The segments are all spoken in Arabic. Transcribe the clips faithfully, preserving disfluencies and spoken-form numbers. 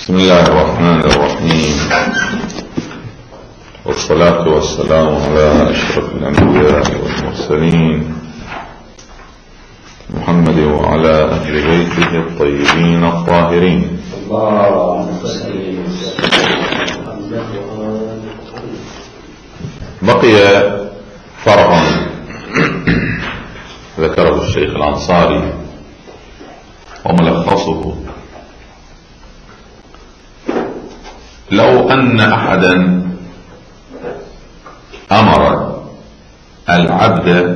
بسم الله الرحمن الرحيم، والصلاة والسلام على أشرف الأنبياء والمرسلين محمد وعلى أهل بيته الطيبين الطاهرين. بقي فرع ذكره الشيخ الأنصاري وملخصه: لو أن أحدا أمر العبد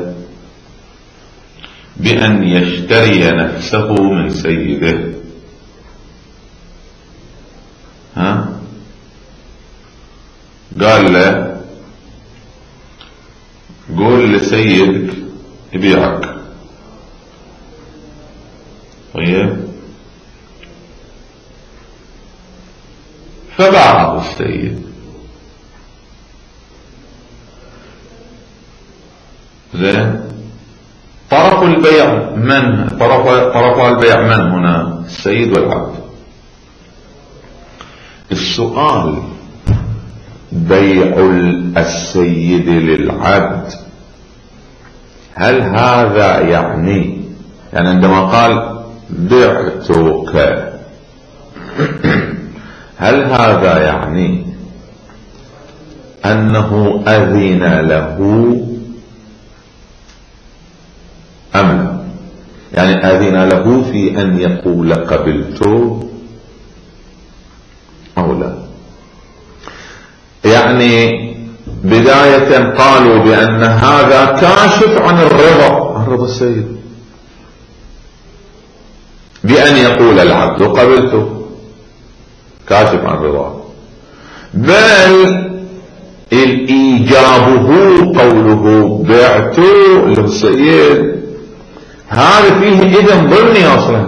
بأن يشتري نفسه من سيده، ها قال له قول لسيدك يبيعك، طيب، فباعه السيد، زين، طرف البيع من طرف طرف البيع من هنا؟ السيد والعبد. السؤال: بيع السيد للعبد هل هذا يعني يعني عندما قال بعتك هل هذا يعني أنه أذن له أم لا؟ يعني أذن له في أن يقول قبلت أو لا؟ يعني بداية قالوا بأن هذا كاشف عن الرضا عن رضا السيد بأن يقول العبد قبلت، كاشف عن رضاه، بل الإيجابه قوله بعت للسيد هذا فيه إذن ضمني أصلا.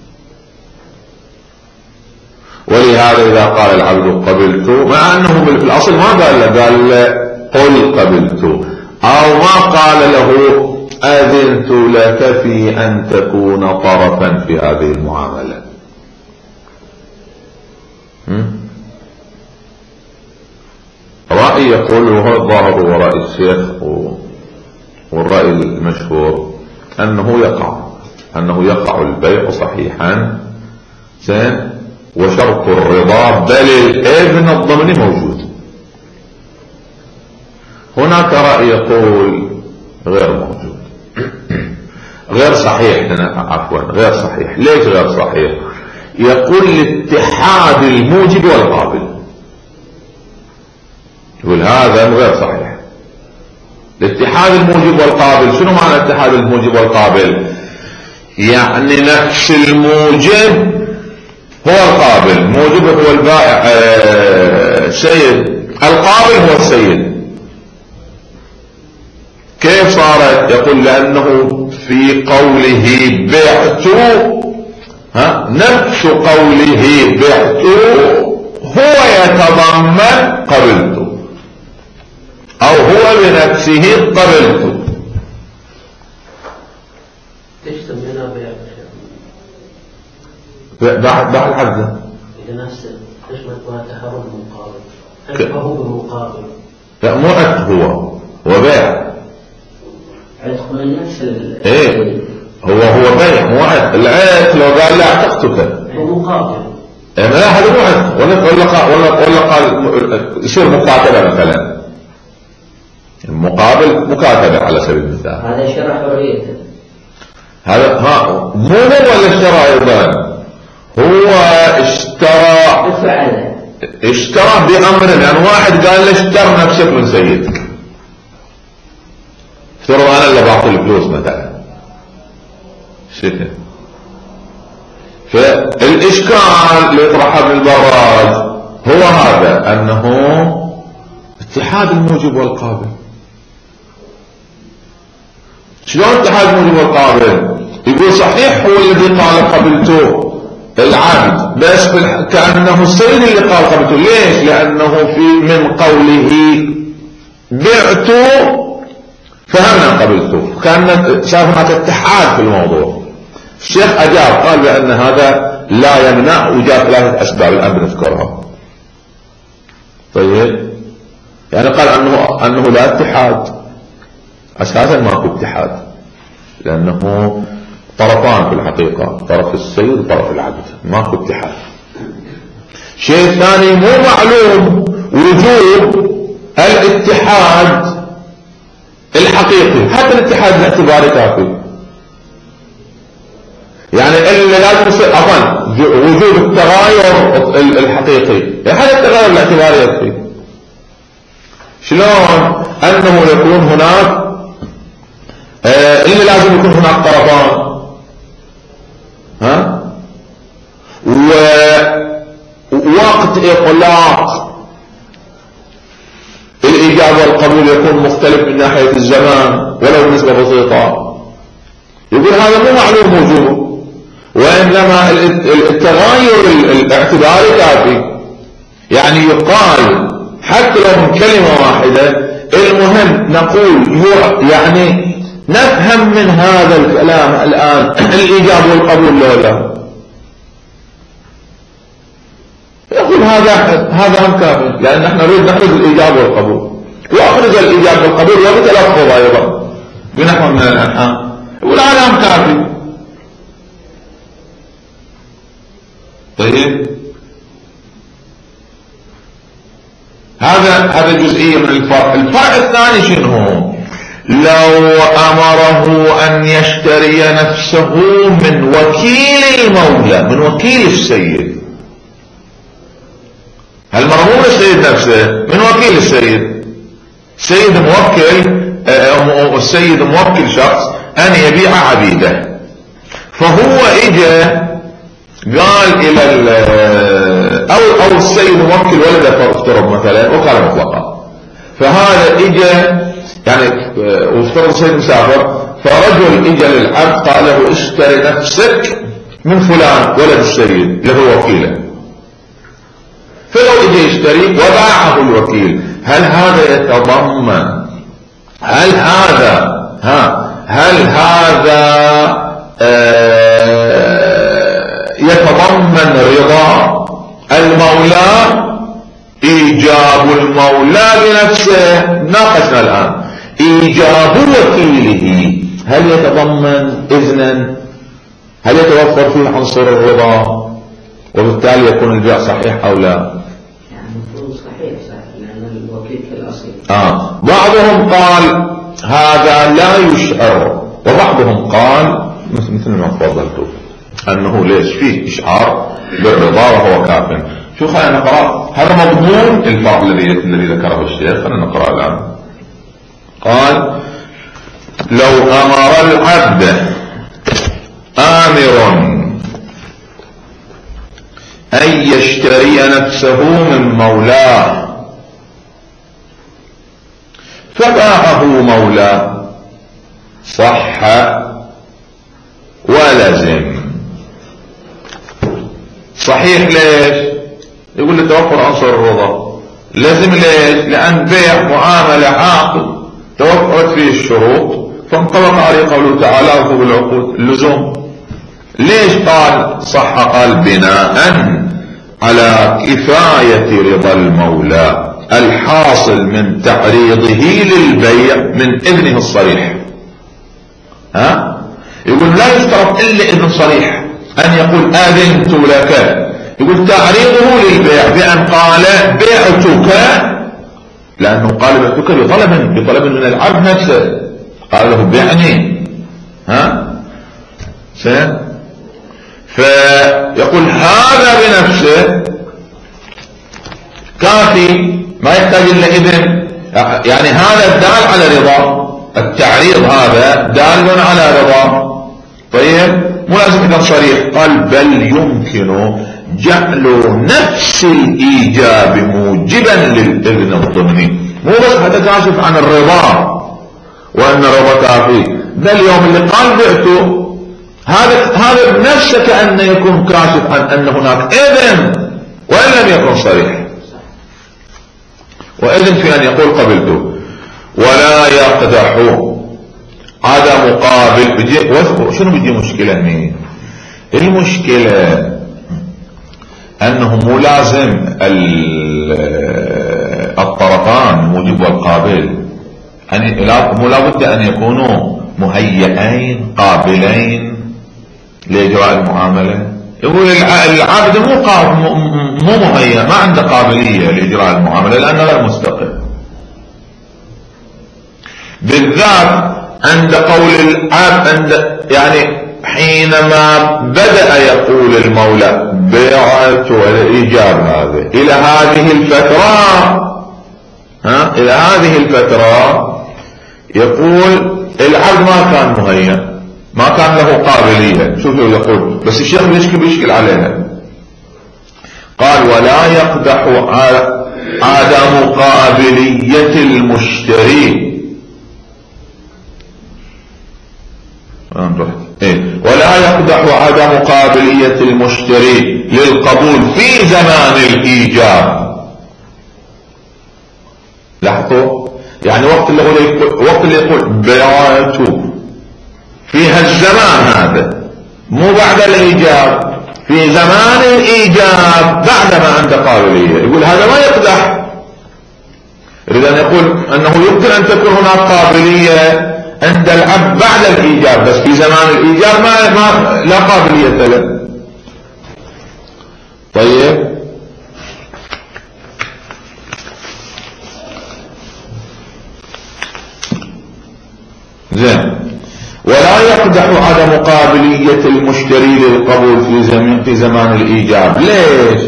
ولهذا إذا قال العبد قبلت، مع أنه في الأصل ما قال له قال له قل قبلت، أو ما قال له أذنت لك في أن تكون طرفا في هذه المعاملة. رأي يقول وهو الظاهر ورأي الشيخ والرأي المشهور أنه يقع أنه يقع البيع صحيحا، زين، وشرط الرضا بل الإذن الضمني موجود. هناك رأي يقول غير موجود، غير صحيح، عفوا غير صحيح. ليش غير صحيح؟ يقول الاتحاد الموجب والقابل، يقول هذا غير صحيح. الاتحاد الموجب والقابل، شنو معنى الاتحاد الموجب والقابل؟ يعني نفس الموجب هو القابل، موجب هو البائع آه سيد، القابل هو السيد. كيف صارت؟ يقول لأنه في قوله بعت، ها، نفس قوله بعت هو يتضمن قبلت، أو هو بنفسه قبلت. تشتم هنا بيع بعد بعد العبد إذا نفس تشمل وتحرم المقابل، عتقه بالمقابل. لا، مو عتق، هو هو بيع، عتق من نفس ال ايه، هو هو بيع مو عتق. العتق لو قال لا اعتقتك مقابل، ما هذا مو عتق، ولا ولا ولا ولا قال يصير مكاتبة مثلا، المقابل مكاتبة على سبيل المثال. هذا شرع حريته، هذا ها مو هو اللي اشترى ايضا، هو اشترى فعله اشترى بأمر، يعني واحد قال له اشتر نفسك من سيدك، افترض انا اللي بعطي الفلوس مثلا، شكل. فالاشكال اللي يطرح ابن البراج هو هذا، انه اتحاد الموجب والقابل. شلون اتحاد الموجب والقابل؟ يقول صحيح هو الذي قال قبلته العبد، بس كأنه السيد اللي قال قبلته. ليش؟ لأنه في من قوله بعت فهمنا قبلته، كان شاف هناك اتحاد في الموضوع. الشيخ أجاب قال بأن هذا لا يمنع وجاء ثلاثة أسباب الآن بنذكرها. طيب يعني قال أنه, أنه لا اتحاد، أساسا ماكو اتحاد، لأنه طرفان في الحقيقة، طرف السيد وطرف العبد، ماكو اتحاد. شيء ثاني مو معلوم وجوب الاتحاد الحقيقي، حتى الاتحاد الاعتباري كافي، يعني اللي لازم يصير عفوا وجود التغاير الحقيقي، يعني هذا التغاير الاعتباري يكفي. شلون انه يكون هناك آه اللي لازم يكون هناك طرفان، ها، ووقت اطلاق الاجابه والقبول يكون مختلف من ناحيه الزمان ولو بنسبه بسيطه. يقول هذا مو معلوم وجوده، وإنما التغاير الاعتباري كافي. يعني يقال حتى لو من كلمة واحدة، المهم نقول يعني نفهم من هذا الكلام الآن الإيجاب والقبول لا لا، يقول هذا هذا هم كافي، لأن نحن نريد نخرج الإيجاب والقبول، وأخرج الإيجاب والقبول وبتلفظ أيضا بنحو من الأنحاء، يقول هذا هم كافي. طيب هذا هذا جزئية من الفرق. الفرق الثاني شنو؟ لو أمره أن يشتري نفسه من وكيل المولى، من وكيل السيد، هالمرمون السيد نفسه من وكيل السيد، السيد موكل السيد موكل شخص أن يبيع عبيده، فهو إجا قال الى او او السيد موكل ولده فافترض مثلا وقال مطلقا، فهذا اجى يعني وافترض السيد مسافر، فرجل اجى للعبد قال له اشتري نفسك من فلان ولد السيد له وكيله، فلو اجى يشتري وباعه الوكيل، هل هذا يتضمن هل هذا ها هل هذا آه يتضمن رضا المولى، ايجاب المولى بنفسه؟ ناقشنا الان ايجاب وكيله هل يتضمن اذنا، هل يتوفر فيه عنصر الرضا، وبالتالي يكون البيع صحيح او لا؟ يعني المفروض صحيح صحيح لان الوكيل كالاصل. اه بعضهم قال هذا لا يشعر، وبعضهم قال مثل ما تفضلتوا انه ليش فيه اشعار بالرضا وهو كاف. شو خلينا نقرأ هذا مضمون الفرق الذي الذي ذكره الشيخ، خلينا نقرأ الآن. قال لو امر العبد امر ان يشتري نفسه من مولاه فباعه مولاه صح ولزم. صحيح ليش؟ يقول لي توفر عنصر الرضا. لازم ليش؟ لأن بيع معاملة عقد توفرت فيه الشروط فانطبق عليه قوله تعالى وفوا بالعقود اللزوم. ليش قال صح؟ قال بناء على كفاية رضا المولى الحاصل من تعريضه للبيع من إذنه الصريح. ها؟ يقول لا يشترط إلا إذن صريح أن يقول آذنت لك، يقول تعريضه للبيع بأن قال بعتك، لأنه قال بعتك بطلب بطلب من العبد نفسه، قال له بعني. ها سين؟ فيقول هذا بنفسه كافي ما يحتاج إلا إذن، يعني هذا دال على رضا، التعريض هذا دال على رضا. طيب مو لازم إذن صريح. قال بل يمكن جعل نفس الإيجاب موجبا للإذن الضمني، مو بس هذا كاشف عن الرضا وأن الرضا كافي، بل يوم اللي قال بعته هذا هذا بنفسه كأنه يكون كاشف عن أن هناك إذن وإن لم يكن صريح، وإذن في أن يقول قبلته. ولا يقدح هذا مقابل. بيجي شنو بيجي مشكلة هنا؟ المشكلة أنه مو لازم الطرفان الموجب والقابل مو لابد أن يكونوا مهيئين قابلين لإجراء المعاملة. يقول العبد مو مو مهيئ، ما عنده قابلية لإجراء المعاملة لأنه غير مستقل، بالذات عند قول العبد عند يعني حينما بدأ يقول المولى بعت والإيجاب هذا إلى هذه الفترة ها إلى هذه الفترة يقول العبد ما كان مهيئ، ما كان له قابلية. شوفوا يقول بس الشيخ بيشكل بيشكل عليها، قال ولا يقدح عدم قابلية المشتري إيه؟ ولا يقدح عدم قابلية المشتري للقبول في زمان الإيجاب. لاحظوا يعني وقت اللي يقول وقت اللي يقول بعت في هالزمان هذا مو بعد الإيجاب، في زمان الإيجاب بعد ما عنده قابلية، يقول هذا ما يقدح. يريد أن يقول أنه يمكن أن تكون هناك قابلية عند العبد بعد الإيجاب، بس في زمان الإيجاب ما, ما لا قابلية له. طيب زين. ولا يقدح عدم قابلية المشتري للقبول في زمان في زمان الإيجاب. ليش؟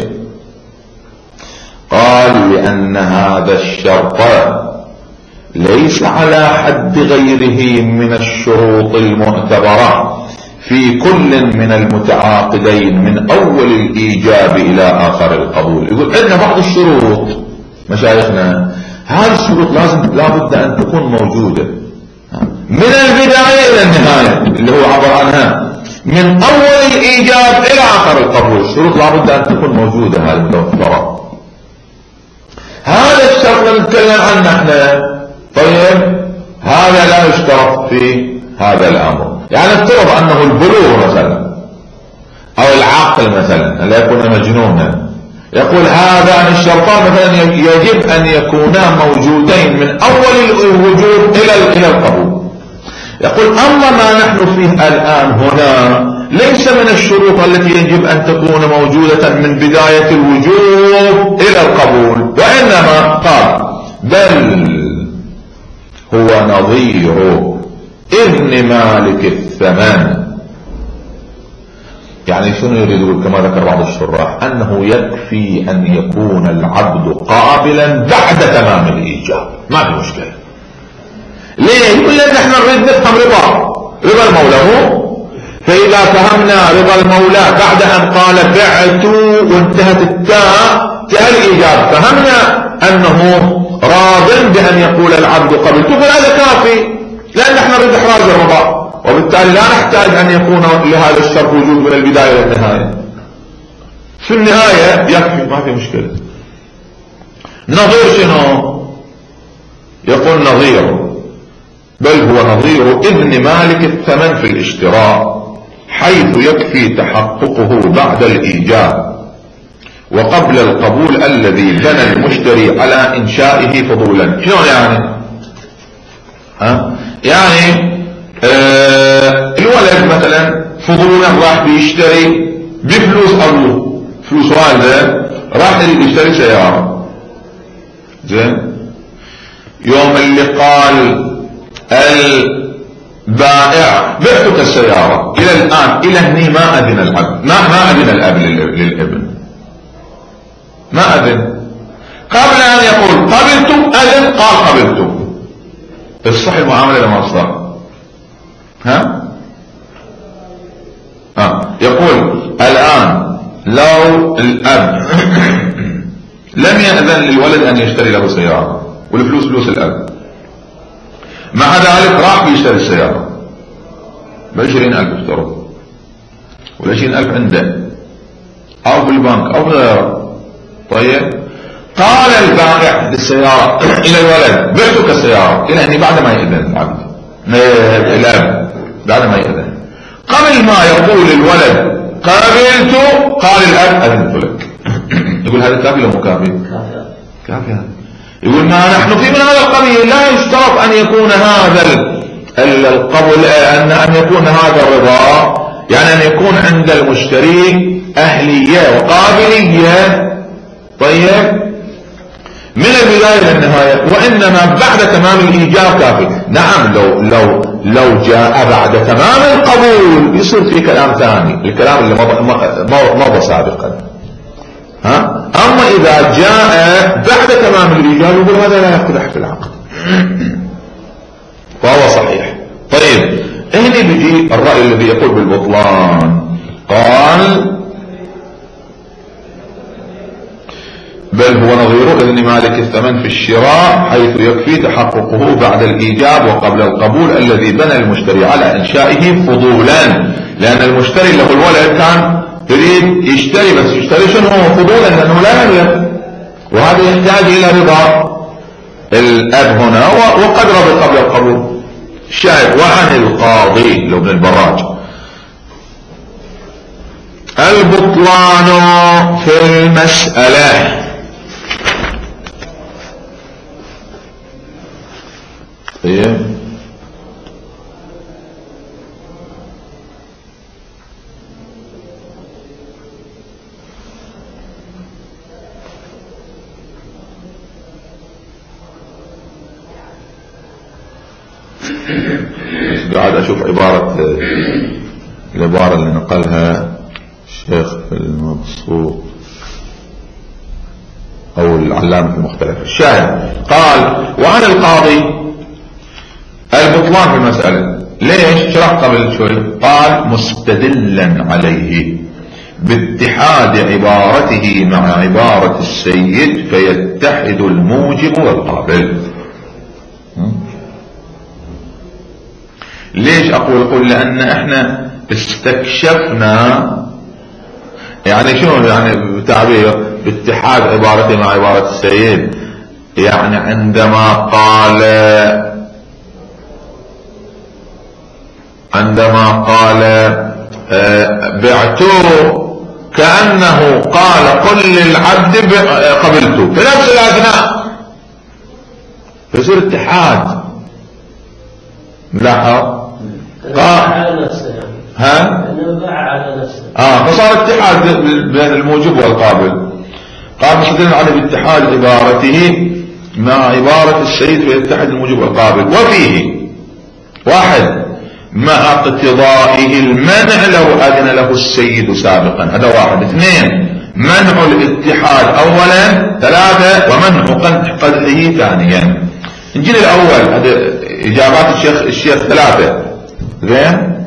قال لأن هذا الشرط ليس على حد غيره من الشروط المعتبرة في كل من المتعاقدين من أول الإيجاب إلى آخر القبول. يقول عندنا بعض الشروط مشايخنا، هذه الشروط لازم لابد أن تكون موجودة من البداية إلى النهاية اللي هو عبر عنها من أول الإيجاب إلى آخر القبول. الشروط لابد أن تكون موجودة هذه الشروط. هذا الشرط اللي نتكلم عنه احنا طيب هذا لا يشترط في هذا الأمر. يعني افترض أنه البلوغ مثلا أو العقل مثلا لا يكون مجنونا، يقول هذان الشرطان مثلا يجب أن يكونا موجودين من أول الوجود إلى إلى القبول. يقول أما ما نحن فيه الآن هنا ليس من الشروط التي يجب أن تكون موجودة من بداية الوجود إلى القبول، وإنما قال بل هو نظير إذن مالك الثمن. يعني شنو يريد كما ذكر بعض الشراح أنه يكفي أن يكون العبد قابلا بعد تمام الإيجاب، ما في مشكلة. ليه؟ يقول لأن احنا نريد نفهم رضا رضا المولى هو، فإذا فهمنا رضا المولى بعد أن قال بعت وانتهت التاء تاء الإيجاب فهمنا أنه راض بأن يقول العبد قبل، تقول هذا كافي، لأن احنا نريد إحراز الرضا، وبالتالي لا نحتاج أن يكون لهذا الشرط وجود من البداية إلى النهاية. في النهاية يكفي، ما في مشكلة. نظير شنو؟ يقول نظير بل هو نظير إذن مالك الثمن في الاشتراء، حيث يكفي تحققه بعد الإيجاب وقبل القبول الذي بنى المشتري على إنشائه فضولا. شنو يعني؟ ها؟ يعني آه الولد مثلا فضولا راح بيشتري بفلوس أبوه، فلوس والده، راح يشتري سيارة. زين؟ يوم اللي قال البائع بعتك السيارة، إلى الآن إلى هني ما أذن العبد، ما ما أذن الأب للابن، ما أذن. قبل أن يقول قبلت أذن، قال قبلت، الصح المعاملة لما صار. ها؟ ها يقول الآن لو الأب لم يأذن للولد أن يشتري له سيارة والفلوس فلوس الأب، مع ذلك راح بيشتري السيارة بعشرين ألف افترض، والعشرين ألف عنده أو بالبنك أو غيره. طيب قال البائع للسيارة إلى الولد بعتك السيارة، إلى أني بعد ما يأذن العبد الأب، بعد ما يأذن، قبل ما يقول الولد قابلت قال الأب أذنت لك. يقول هذا كافي ولا مو كافي؟ كافي. كافي هذا. يقول ما نحن في من هذا القبيل لا يشترط أن يكون هذا القبول أن أن يكون هذا الرضا يعني أن يكون عند المشتري أهلية وقابلية طيب من البداية للنهاية، وإنما بعد تمام الإيجاب كافي. نعم لو لو لو جاء بعد تمام القبول يصير في كلام ثاني، الكلام اللي مضى مضى سابقا. ها أما إذا جاء بعد تمام الإيجاب يقول هذا لا يقدح في العقد فهو صحيح. طيب هنا بيجي الرأي الذي يقول بالبطلان، قال بل هو نظير إذن مالك الثمن في الشراء حيث يكفي تحققه بعد الإيجاب وقبل القبول الذي بنى المشتري على إنشائه فضولا، لأن المشتري له الولد كان يريد يشتري بس يشتري شنو هو فضولا لأنه لا يملك، وهذا يحتاج إلى رضا الأب هنا وقد رضي قبل القبول. شاهد وعن القاضي لو ابن البراج البطلان في المسألة. طيب قاعد اشوف عبارة العبارة اللي نقلها الشيخ المبسوط او العلامة المختلفة. الشاهد قال وعن القاضي البطلان في المسألة. ليش؟ شرح قبل شوي. قال مستدلا عليه باتحاد عبارته مع عبارة السيد فيتحد الموجب والقابل. ليش اقول اقول لان احنا استكشفنا يعني شنو يعني بتعبير باتحاد عبارته مع عبارة السيد، يعني عندما قال عندما قال بعته كأنه قال قل للعبد قبلته في نفس الأثناء فيصير اتحاد. ملاحظ؟ قال على نفسه يعني. ها؟ انه باع على نفسه. اه فصار اتحاد بين الموجب والقابل. قال مستدل على باتحاد عبارته مع عبارة السيد فيتحد الموجب والقابل. وفيه واحد مع اقتضائه المنع لو أذن له السيد سابقا، هذا واحد. اثنين منع الاتحاد اولا. ثلاثة ومنع قدحه ثانيا. نجي الاول هذا اجابات الشيخ الشيخ ثلاثة. زين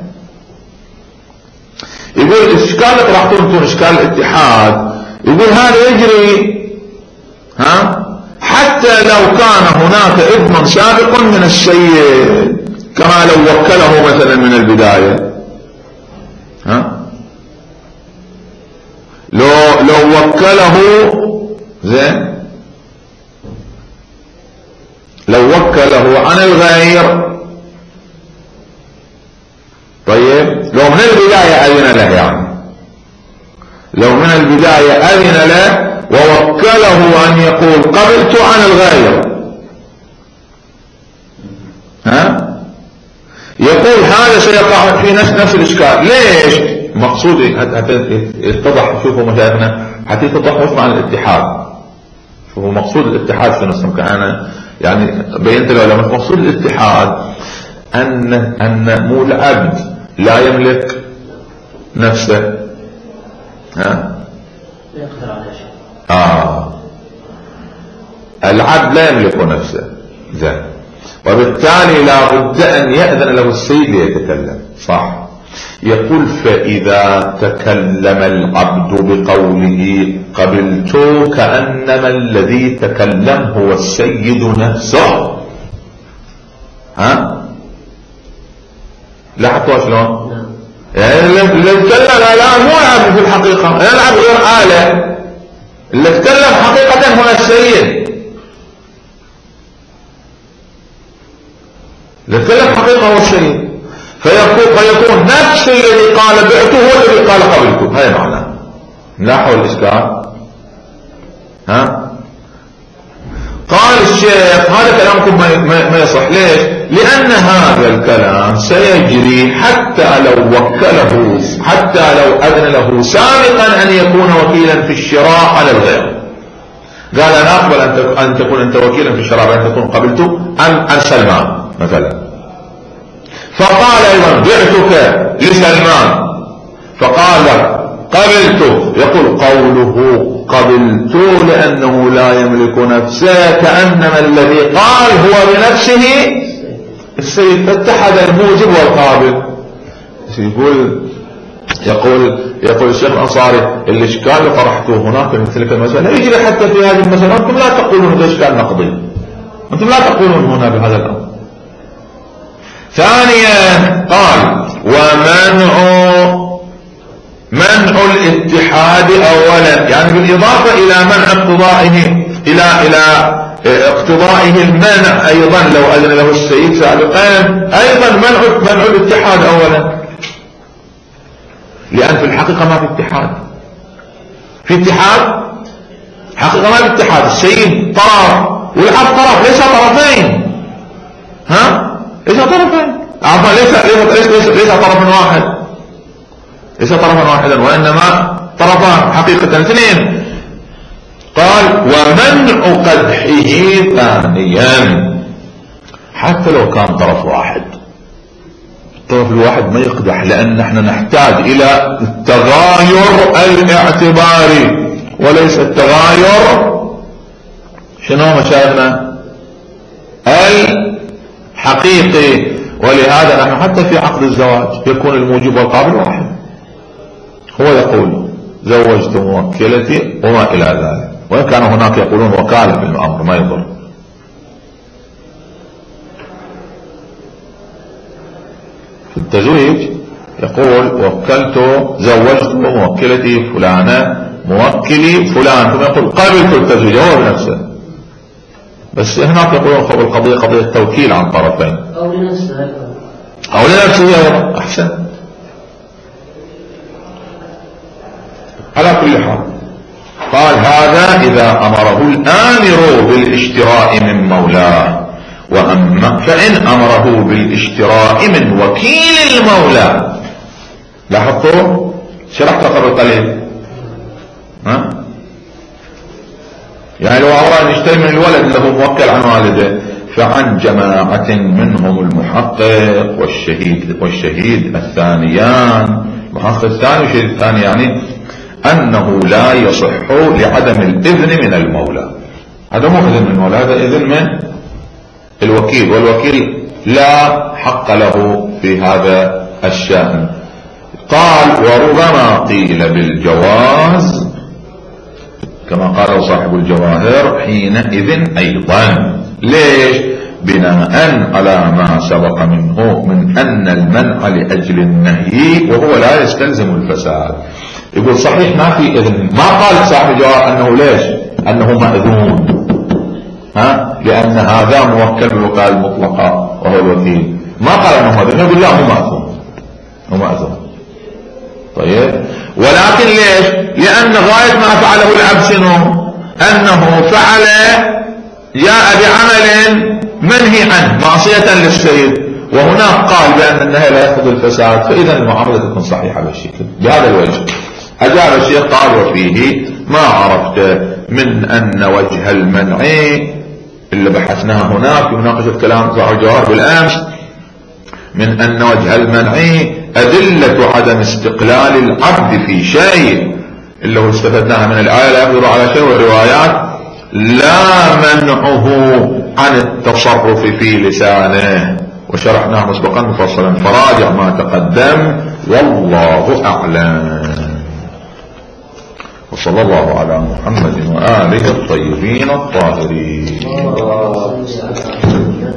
يقول اشكال راح تكون اشكال الاتحاد. يقول هذا يجري ها حتى لو كان هناك اذن سابق من السيد كما لو وكله مثلا من البداية. ها لو لو وكله زين لو وكله عن الغير. طيب لو من البداية أذن له يعني لو من البداية أذن له ووكله أن يقول قبلت عن الغير ها يقول هذا سيقع في نفس نفس الإشكال. ليش؟ مقصود يتضح. شوفوا مشايخنا حتى يتضح وش معنى الاتحاد. شوفوا مقصود الاتحاد في نصف أنا يعني بينت له لما مقصود الاتحاد أن أن مو العبد لا يملك نفسه ها يقدر على شيء. آه العبد لا يملك نفسه زين وبالتالي لا بد أن يأذن له السيد ليتكلم. صح. يقول فإذا تكلم العبد بقوله قبلت كأنما الذي تكلم هو السيد نفسه. ها لاحظتوا شلون؟ يعني اللي تكلم لا مو العبد في الحقيقة، يلعب غير آلة. اللي تكلم حقيقة هو السيد. اللي تكلم حقيقة هو السيد فيكون, فيكون نفس الذي قال بعته هو الذي قال قبلته. هذا معناه. لاحظوا الإشكال. ها؟ قال الشيخ هذا كلامكم ما, ما يصح. ليش؟ لأن هذا الكلام سيجري حتى لو وكله، حتى لو أذن له سابقا أن يكون وكيلا في الشراء على الغير. قال أنا أقبل أن تكون أنت وكيلا في الشراء بأن تكون قبلت أم عن سلمان مثلا، فقال أيضا بعتك لسلمان فقال قبلته، يقول قوله قبلت لأنه لا يملك نفسه كأنما الذي قال هو بنفسه السيد، اتحد الموجب والقابل. يقول يقول يقول الشيخ الأنصاري الإشكال اللي طرحته هناك في تلك المسألة يجري حتى في هذه المسألة. أنتم لا تقولون بإشكال نقضي، أنتم لا تقولون هنا بهذا الأمر. ثانيا قال ومنع منع الاتحاد أولا، يعني بالإضافة إلى منع اقتضائه إلى إلى اقتضائه المنع أيضا لو أذن له السيد سابقا، أيضا منع منع الاتحاد أولا، لأن في الحقيقة ما في اتحاد. في اتحاد حقيقة ما في اتحاد. السيد طرف والعبد طرف، ليس طرفين. ها؟ ليس طرفين، عفوا ليس ليس ليس ليس طرف واحد، ليس طرفا واحدا وإنما طرفان حقيقة اثنين. قال ومنع قدحه ثانيا، حتى لو كان طرف واحد، الطرف الواحد ما يقدح، لأن نحن نحتاج إلى التغاير الاعتباري وليس التغاير شنو مشاهدنا الحقيقي. ولهذا نحن حتى في عقد الزواج يكون الموجب والقابل واحد. هو يقول زوجت موكلتي وما إلى ذلك، وإن كان هناك يقولون وكالة في الأمر ما يضر. في التزويج يقول وكلت زوجت موكلتي فلانة موكلي فلان، ثم يقول قبلت التزويج هو بنفسه. بس هناك يقولون القضية قضية توكيل عن طرفين أو لنفسه أو لنفسه أحسن. على كل حال قال هذا إذا أمره الآمر بالاشتراء من مولاه، وأما فإن أمره بالاشتراء من وكيل المولى. لاحظتوا شرحت قبل قليل، ها؟ يعني لو أراد أن يشتري من الولد له موكل عن والده، فعن جماعة منهم المحقق والشهيد والشهيد الثانيان، المحقق الثاني والشهيد الثاني، يعني أنه لا يصح لعدم الإذن من المولى. هذا مو إذن من المولى، هذا إذن من الوكيل، والوكيل لا حق له في هذا الشأن. قال وربما قيل بالجواز كما قال صاحب الجواهر حينئذ أيضا. ليش؟ بناء على ما سبق منه من أن المنع لأجل النهي وهو لا يستلزم الفساد. يقول صحيح ما في إذن، ما قال صاحب الجواهر أنه ليش أنه مأذون، ها؟ لأن هذا موكل بالوكالة المطلقة وهو الوكيل، ما قال أنه مأذون، يقول لا هو مأذون، هو مأذون. طيب ولكن ليش؟ لأن غاية ما فعله العبد شنو؟ أنه فعل جاء بعمل منهي عنه معصية للسيد، وهناك قال بأن النهي لا يقتضي الفساد، فإذا المعاملة تكون صحيحة بالشكل بهذا الوجه. أجاب الشيخ قال وفيه ما عرفت من أن وجه المنع اللي بحثناه هناك في مناقشة كلام صاحب الجوهر بالأمس، من أن وجه المنع أدلة عدم استقلال العبد في شيء اللي هو استفدناها من الآية لا يقدر على شيء، والروايات لا منعه عن التصرف في لسانه، وشرحناه مسبقا مفصلا، فراجع ما تقدم والله أعلم. وصلى الله على محمد وآله الطيبين الطاهرين.